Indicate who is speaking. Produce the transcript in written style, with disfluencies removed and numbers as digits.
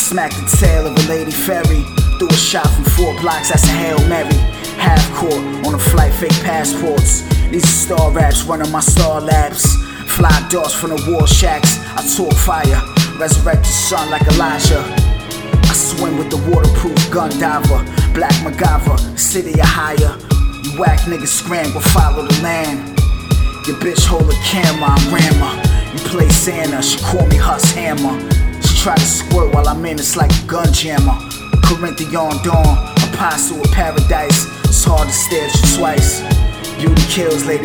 Speaker 1: Smacked the tail of a Lady Ferry. Threw a shot from 4 blocks, that's a Hail Mary. Half court, on a flight, fake passports. These are star raps, running my star labs. Fly darts from the war shacks. I talk fire, resurrect the sun like Elijah. I swim with the waterproof gun diver. Black MacGyver, city of higher. You whack niggas scramble, follow the land. Your bitch hold a camera, I'm Rammer. You play Santa, she call me Huss Hammer. She try to squirt while I'm in, it's like a gun jammer. Corinthian dawn, apostle of paradise. It's hard to stare at you twice. Beauty kills, Lady